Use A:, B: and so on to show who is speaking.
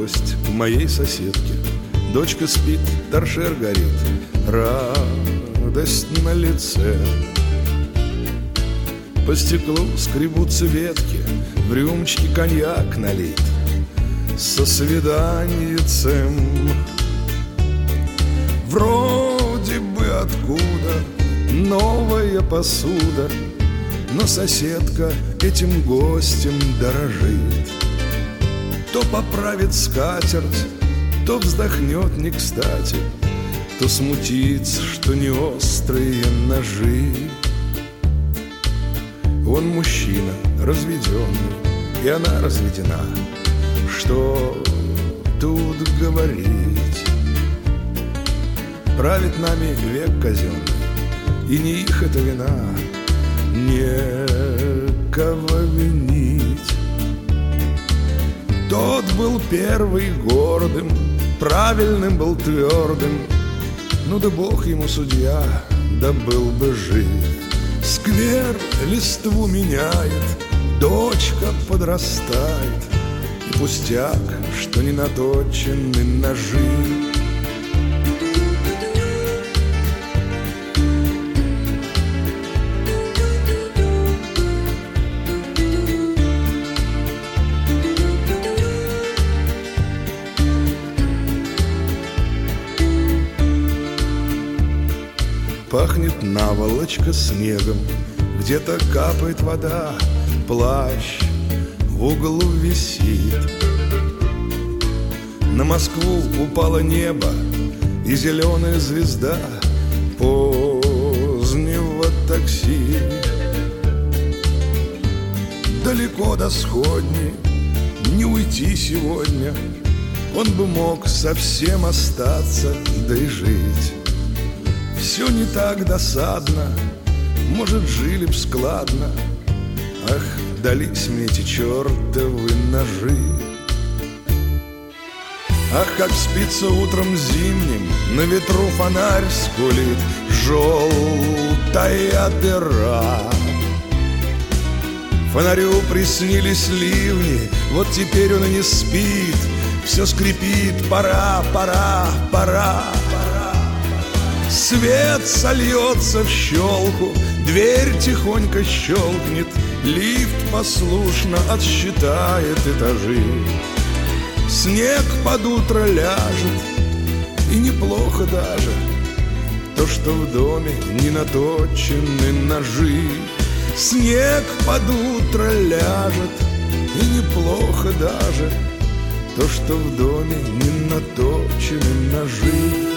A: новость к моей соседке. Дочка спит, торшер горит, радость на лице. По стеклу скребутся ветки, в рюмочке коньяк налит со свиданьицем. Вроде бы откуда новая посуда, но соседка этим гостем дорожит. То поправит скатерть, то вздохнет не кстати, то смутится, что не острые ножи. Он мужчина разведенный, и она разведена. Что тут говорить? Правит нами век казенный, и не их это вина, некого винить. Тот был первый гордым, правильным был твердым, ну да бог ему судья, да был бы жив. Сквер листву меняет, дочка подрастает, и пустяк, что не наточены ножи. Пахнет наволочка снегом, где-то капает вода, плащ в углу висит. На Москву упало небо и зеленая звезда позднего такси. Далеко до сходни не уйти сегодня, он бы мог совсем остаться, да и жить. Все не так досадно, может, жили б складно. Ах, дались мне эти чертовы ножи. Ах, как спится утром зимним, на ветру фонарь скулит, желтая дыра. Фонарю приснились ливни, вот теперь он и не спит, все скрипит, пора, пора, пора. Свет сольется в щелку, дверь тихонько щелкнет, лифт послушно отсчитает этажи. Снег под утро ляжет, и неплохо даже то, что в доме не наточены ножи. Снег под утро ляжет, и неплохо даже то, что в доме не наточены ножи.